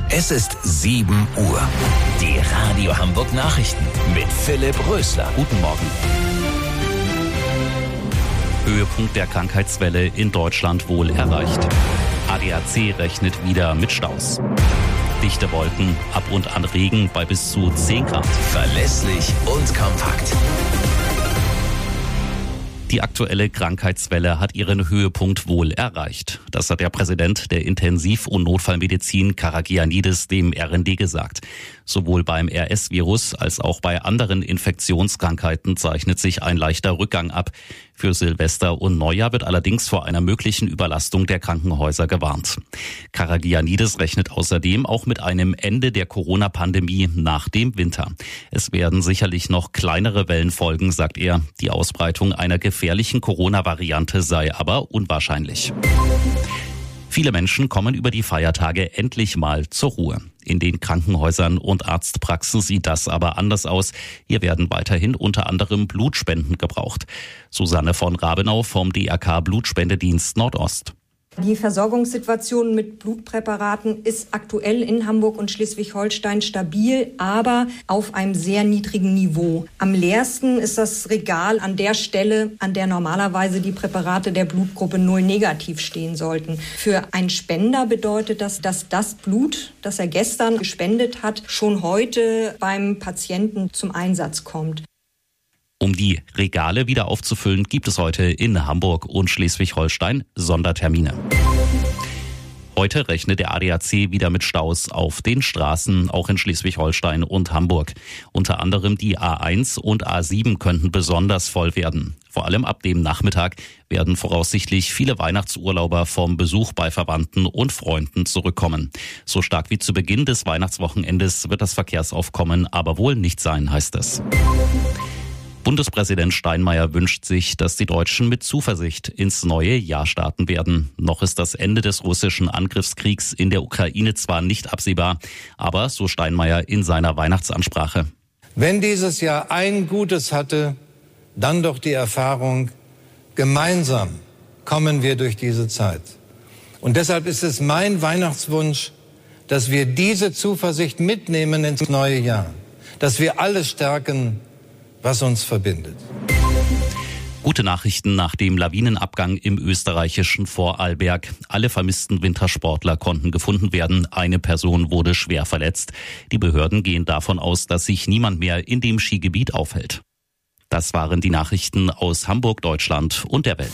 Es ist 7 Uhr. Die Radio Hamburg Nachrichten mit Philipp Rösler. Guten Morgen. Höhepunkt der Krankheitswelle in Deutschland wohl erreicht. ADAC rechnet wieder mit Staus. Dichte Wolken, ab und an Regen bei bis zu 10 Grad. Verlässlich und kompakt. Die aktuelle Krankheitswelle hat ihren Höhepunkt wohl erreicht. Das hat der Präsident der Intensiv- und Notfallmedizin Karagianidis dem RND gesagt. Sowohl beim RS-Virus als auch bei anderen Infektionskrankheiten zeichnet sich ein leichter Rückgang ab. Für Silvester und Neujahr wird allerdings vor einer möglichen Überlastung der Krankenhäuser gewarnt. Karagianidis rechnet außerdem auch mit einem Ende der Corona-Pandemie nach dem Winter. Es werden sicherlich noch kleinere Wellen folgen, sagt er. Die Ausbreitung einer gefährlichen Corona-Variante sei aber unwahrscheinlich. Viele Menschen kommen über die Feiertage endlich mal zur Ruhe. In den Krankenhäusern und Arztpraxen sieht das aber anders aus. Hier werden weiterhin unter anderem Blutspenden gebraucht. Susanne von Rabenau vom DRK Blutspendedienst Nordost. Die Versorgungssituation mit Blutpräparaten ist aktuell in Hamburg und Schleswig-Holstein stabil, aber auf einem sehr niedrigen Niveau. Am leersten ist das Regal an der Stelle, an der normalerweise die Präparate der Blutgruppe 0 negativ stehen sollten. Für einen Spender bedeutet das, dass das Blut, das er gestern gespendet hat, schon heute beim Patienten zum Einsatz kommt. Um die Regale wieder aufzufüllen, gibt es heute in Hamburg und Schleswig-Holstein Sondertermine. Heute rechnet der ADAC wieder mit Staus auf den Straßen, auch in Schleswig-Holstein und Hamburg. Unter anderem die A1 und A7 könnten besonders voll werden. Vor allem ab dem Nachmittag werden voraussichtlich viele Weihnachtsurlauber vom Besuch bei Verwandten und Freunden zurückkommen. So stark wie zu Beginn des Weihnachtswochenendes wird das Verkehrsaufkommen aber wohl nicht sein, heißt es. Bundespräsident Steinmeier wünscht sich, dass die Deutschen mit Zuversicht ins neue Jahr starten werden. Noch ist das Ende des russischen Angriffskriegs in der Ukraine zwar nicht absehbar, aber so Steinmeier in seiner Weihnachtsansprache. Wenn dieses Jahr ein Gutes hatte, dann doch die Erfahrung, gemeinsam kommen wir durch diese Zeit. Und deshalb ist es mein Weihnachtswunsch, dass wir diese Zuversicht mitnehmen ins neue Jahr, dass wir alles stärken, was uns verbindet. Gute Nachrichten nach dem Lawinenabgang im österreichischen Vorarlberg. Alle vermissten Wintersportler konnten gefunden werden. Eine Person wurde schwer verletzt. Die Behörden gehen davon aus, dass sich niemand mehr in dem Skigebiet aufhält. Das waren die Nachrichten aus Hamburg, Deutschland und der Welt.